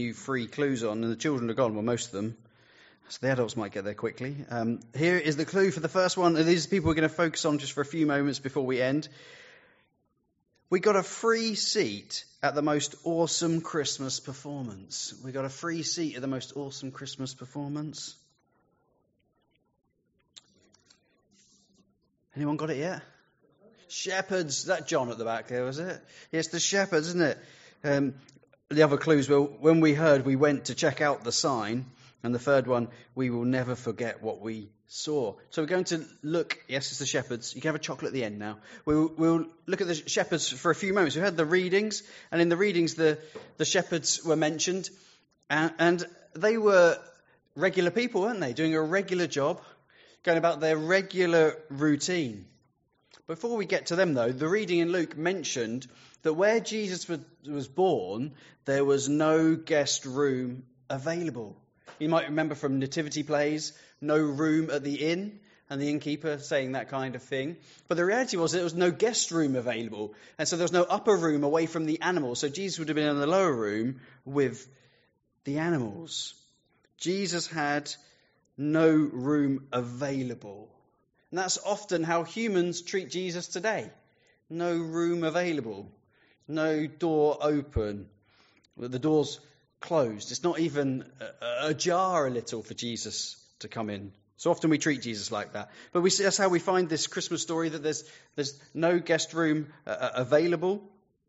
you 3 clues on, and the children are gone, well, most of them, so the adults might get there quickly. Here is the clue for the first one, and these people we're going to focus on just for a few moments before we end. We got a free seat at the most awesome Christmas performance. We got a free seat at the most awesome Christmas performance. Anyone got it yet? Shepherds. Is that John at the back there, was it? Yes, the shepherds, isn't it? The other clues were, when we heard, we went to check out the sign. And the third one, we will never forget what we saw. So we're going to look, yes, it's the shepherds. You can have a chocolate at the end now. We'll look at the shepherds for a few moments. We heard the readings, and in the readings, the shepherds were mentioned. And they were regular people, weren't they? Doing a regular job, going about their regular routine. Before we get to them, though, the reading in Luke mentioned that where Jesus was born, there was no guest room available. You might remember from nativity plays, no room at the inn, and the innkeeper saying that kind of thing. But the reality was there was no guest room available, and so there was no upper room away from the animals. So Jesus would have been in the lower room with the animals. Jesus had no room available. And that's often how humans treat Jesus today. No room available. No door open. The door's closed. It's not even ajar a little for Jesus to come in. So often we treat Jesus like that. But that's how we find this Christmas story, that there's no guest room available.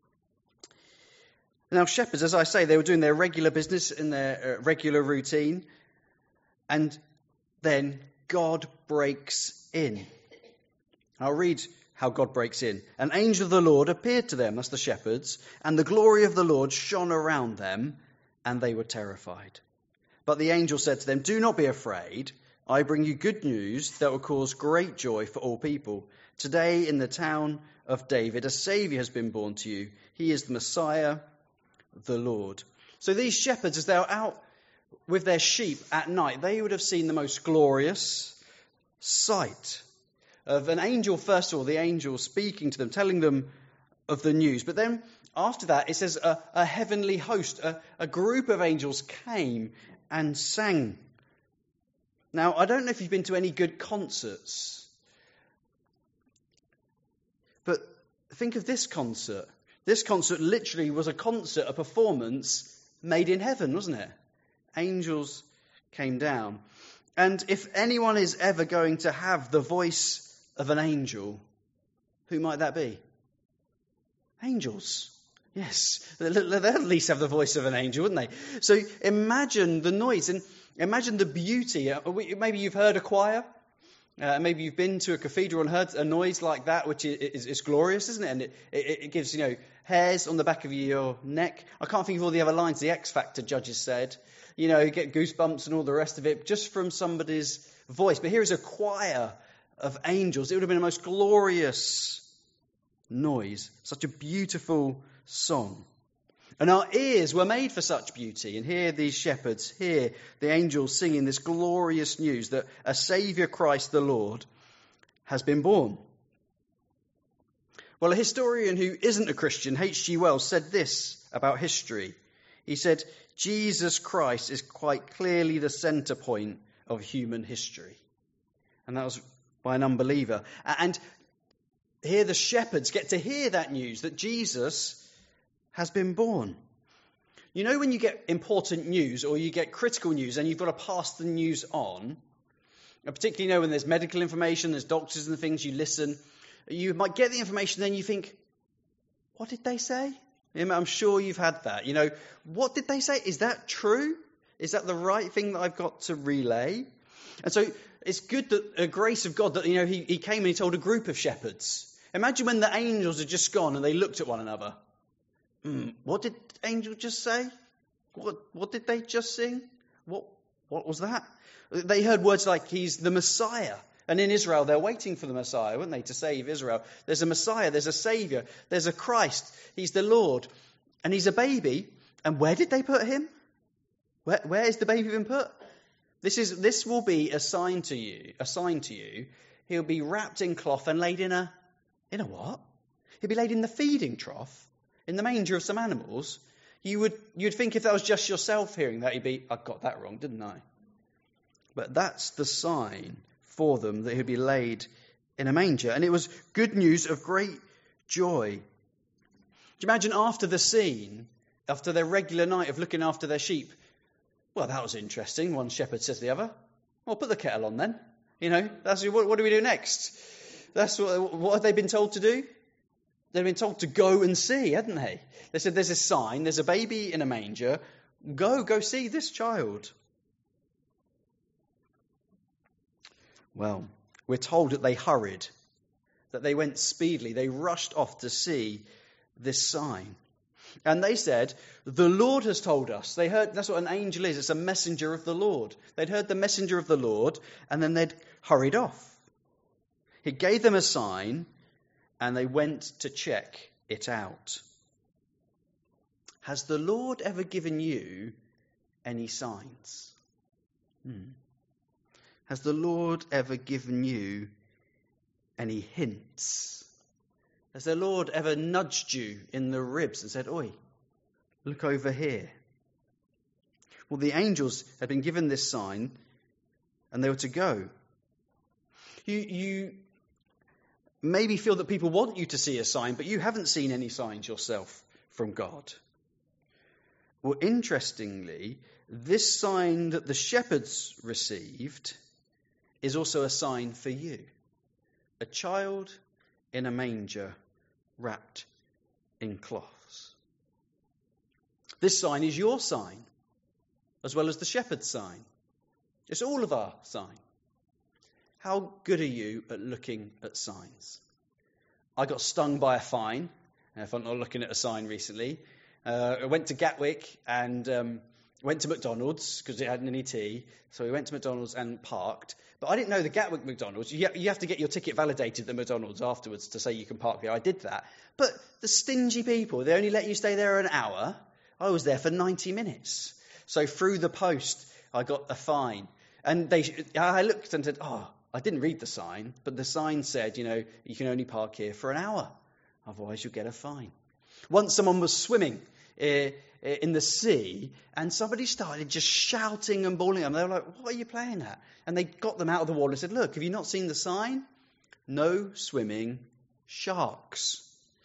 Now, shepherds, as I say, they were doing their regular business in their regular routine. And then God breaks in. I'll read how God breaks in. An angel of the Lord appeared to them, that's the shepherds, and the glory of the Lord shone around them, and they were terrified. But the angel said to them, "Do not be afraid. I bring you good news that will cause great joy for all people. Today in the town of David, a Saviour has been born to you. He is the Messiah, the Lord." So these shepherds, as they were out with their sheep at night, they would have seen the most glorious sight of an angel, first of all, the angel speaking to them, telling them of the news. But then after that, it says a heavenly host, a group of angels came and sang. Now, I don't know if you've been to any good concerts, but think of this concert. This concert literally was a concert, a performance made in heaven, wasn't it? Angels came down. And if anyone is ever going to have the voice of an angel, who might that be? Angels. Yes, they'll at least have the voice of an angel, wouldn't they? So imagine the noise and imagine the beauty. Maybe you've heard a choir. Maybe you've been to a cathedral and heard a noise like that, which is glorious, isn't it? And it gives, hairs on the back of your neck. I can't think of all the other lines the X Factor judges said. You get goosebumps and all the rest of it just from somebody's voice. But here is a choir of angels. It would have been the most glorious noise. Such a beautiful song. And our ears were made for such beauty. And here these shepherds, hear the angels singing this glorious news that a Saviour, Christ the Lord, has been born. Well, a historian who isn't a Christian, H.G. Wells, said this about history. He said, Jesus Christ is quite clearly the centre point of human history. And that was by an unbeliever. And here the shepherds get to hear that news, that Jesus has been born. When you get important news or you get critical news and you've got to pass the news on, and particularly when there's medical information, there's doctors and things, you listen, you might get the information, then you think, what did they say? I'm sure you've had that. What did they say? Is that true? Is that the right thing that I've got to relay? And so it's good that the grace of God that, he came and he told a group of shepherds. Imagine when the angels had just gone and they looked at one another. What did the angel just say? What did they just sing? What was that? They heard words like, he's the Messiah. And in Israel, they're waiting for the Messiah, weren't they, to save Israel. There's a Messiah, there's a Saviour, there's a Christ. He's the Lord. And he's a baby. And where did they put him? Where is the baby been put? This will be a sign to you. He'll be wrapped in cloth and laid in a what? He'll be laid in the feeding trough, in the manger of some animals. You'd think if that was just yourself hearing that, you'd be, I got that wrong, didn't I? But that's the sign for them, that he'd be laid in a manger. And it was good news of great joy. Do you imagine after the scene, after their regular night of looking after their sheep? Well, that was interesting. One shepherd says to the other, well, put the kettle on then. What do we do next? That's what have they been told to do? They've been told to go and see, hadn't they? They said, there's a sign, there's a baby in a manger. Go see this child. Well, we're told that they hurried, that they went speedily. They rushed off to see this sign. And they said, the Lord has told us. They heard, that's what an angel is. It's a messenger of the Lord. They'd heard the messenger of the Lord, and then they'd hurried off. He gave them a sign, and they went to check it out. Has the Lord ever given you any signs? Has the Lord ever given you any hints? Has the Lord ever nudged you in the ribs and said, oi, look over here? Well, the angels had been given this sign, and they were to go. You maybe feel that people want you to see a sign, but you haven't seen any signs yourself from God. Well, interestingly, this sign that the shepherds received is also a sign for you. A child in a manger wrapped in cloths. This sign is your sign, as well as the shepherd's sign. It's all of our sign. How good are you at looking at signs? I got stung by a fine, if I'm not looking at a sign recently. I went to Gatwick and went to McDonald's because it hadn't any tea. So we went to McDonald's and parked. But I didn't know the Gatwick McDonald's. You have to get your ticket validated at McDonald's afterwards to say you can park there. I did that. But the stingy people, they only let you stay there an hour. I was there for 90 minutes. So through the post, I got a fine. And I looked and said, I didn't read the sign, but the sign said, you can only park here for an hour. Otherwise, you'll get a fine. Once someone was swimming in the sea, and somebody started just shouting and bawling. And they were like, what are you playing at? And they got them out of the water and said, look, have you not seen the sign? No swimming sharks.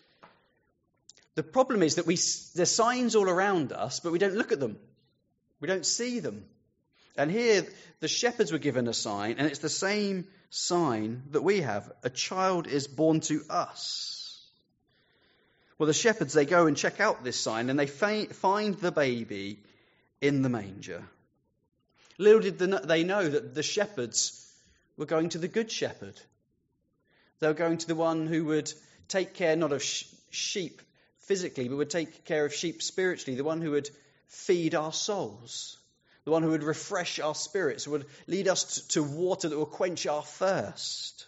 The problem is that there's signs all around us, but we don't look at them. We don't see them. And here, the shepherds were given a sign, and it's the same sign that we have. A child is born to us. Well, the shepherds, they go and check out this sign, and they find the baby in the manger. Little did they know that the shepherds were going to the good shepherd. They were going to the one who would take care not of sheep physically, but would take care of sheep spiritually, the one who would feed our souls, the one who would refresh our spirits, who would lead us to water that will quench our thirst.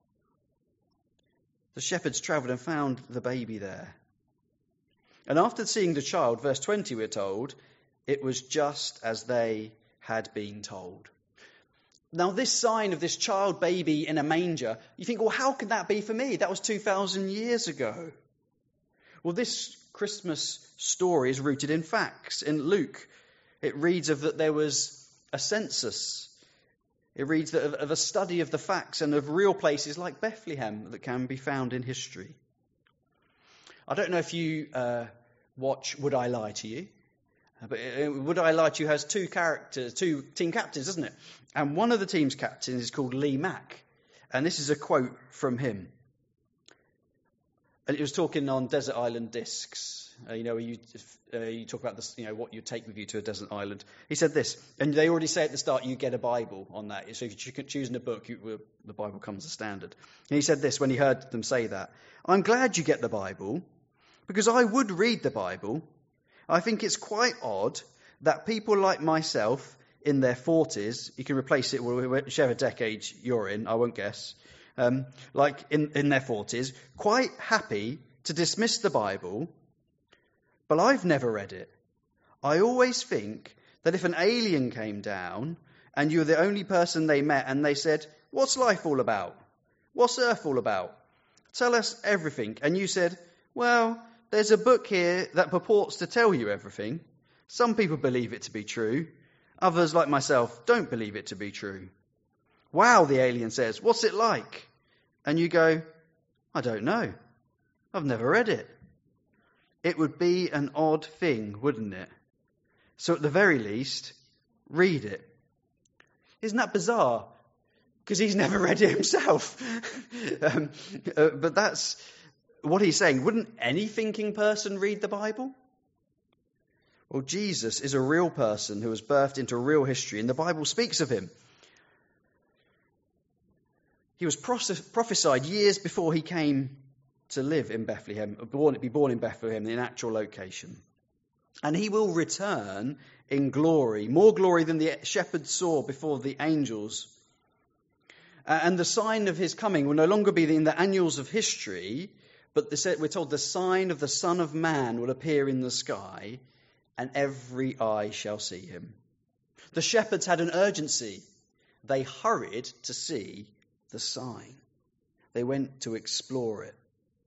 The shepherds travelled and found the baby there. And after seeing the child, verse 20, we're told, it was just as they had been told. Now, this sign of this child baby in a manger, you think, well, how could that be for me? That was 2,000 years ago. Well, this Christmas story is rooted in facts. In Luke, it reads of that there was a census. It reads of a study of the facts and of real places like Bethlehem that can be found in history. I don't know if you watch Would I Lie to You? But Would I Lie to You has two team captains, doesn't it? And one of the team's captains is called Lee Mack. And this is a quote from him. And it was talking on desert island discs. You talk about this, what you take with you to a desert island. He said this, and they already say at the start, you get a Bible on that. So if you're choosing a book, the Bible comes as standard. And he said this when he heard them say that. I'm glad you get the Bible, because I would read the Bible. I think it's quite odd that people like myself in their 40s, you can replace it with whichever decade you're in, I won't guess, like in their 40s, quite happy to dismiss the Bible, but I've never read it. I always think that if an alien came down and you were the only person they met and they said, what's life all about? What's Earth all about? Tell us everything. And you said, well, there's a book here that purports to tell you everything. Some people believe it to be true. Others, like myself, don't believe it to be true. Wow, the alien says, what's it like? And you go, I don't know. I've never read it. It would be an odd thing, wouldn't it? So at the very least, read it. Isn't that bizarre? Because he's never read it himself. But that's what he's saying. Wouldn't any thinking person read the Bible? Well, Jesus is a real person who was birthed into real history, and the Bible speaks of him. He was prophesied years before he came to live in Bethlehem, be born in Bethlehem, the actual location. And he will return in glory, more glory than the shepherds saw before the angels. And the sign of his coming will no longer be in the annals of history, but we're told the sign of the Son of Man will appear in the sky, and every eye shall see him. The shepherds had an urgency. They hurried to see the sign. They went to explore it.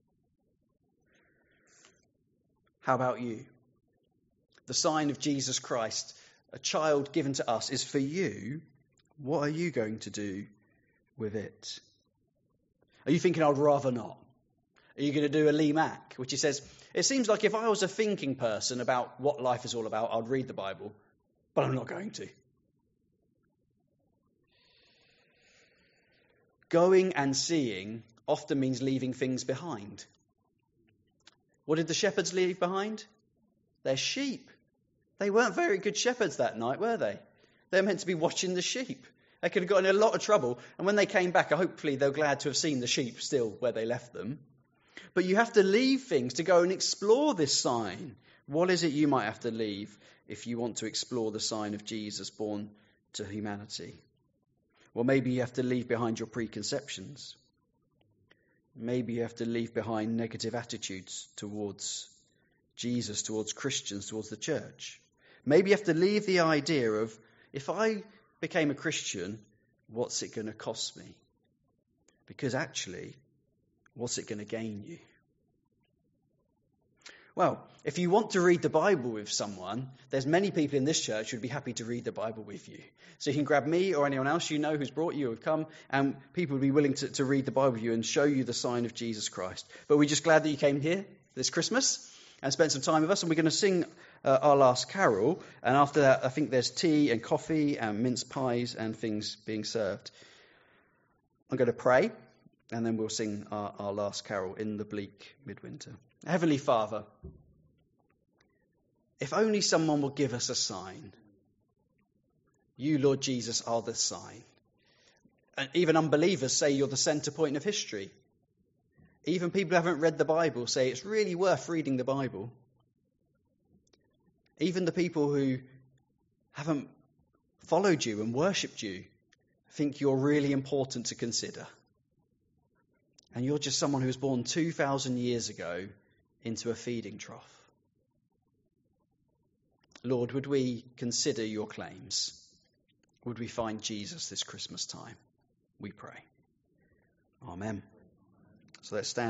How about you? The sign of Jesus Christ, a child given to us, is for you. What are you going to do with it? Are you thinking, I'd rather not? Are you going to do a Lee Mack, which he says, it seems like if I was a thinking person about what life is all about, I'd read the Bible, but I'm not going to. Going and seeing often means leaving things behind. What did the shepherds leave behind? Their sheep. They weren't very good shepherds that night, were they? They're meant to be watching the sheep. They could have got in a lot of trouble. And when they came back, hopefully they're glad to have seen the sheep still where they left them. But you have to leave things to go and explore this sign. What is it you might have to leave if you want to explore the sign of Jesus born to humanity? Well, maybe you have to leave behind your preconceptions. Maybe you have to leave behind negative attitudes towards Jesus, towards Christians, towards the church. Maybe you have to leave the idea of, if I became a Christian, what's it going to cost me? Because actually, what's it going to gain you? Well, if you want to read the Bible with someone, there's many people in this church who'd be happy to read the Bible with you. So you can grab me or anyone else you know who's brought you, who've come, and people would be willing to read the Bible with you and show you the sign of Jesus Christ. But we're just glad that you came here this Christmas and spent some time with us, and we're going to sing our last carol, and after that I think there's tea and coffee and mince pies and things being served. I'm going to pray, and then we'll sing our last carol, In the Bleak Midwinter. Heavenly Father, if only someone will give us a sign. You, Lord Jesus, are the sign. And even unbelievers say you're the centre point of history. Even people who haven't read the Bible say it's really worth reading the Bible. Even the people who haven't followed you and worshipped you think you're really important to consider. And you're just someone who was born 2,000 years ago into a feeding trough. Lord, would we consider your claims? Would we find Jesus this Christmas time? We pray. Amen. So let's stand.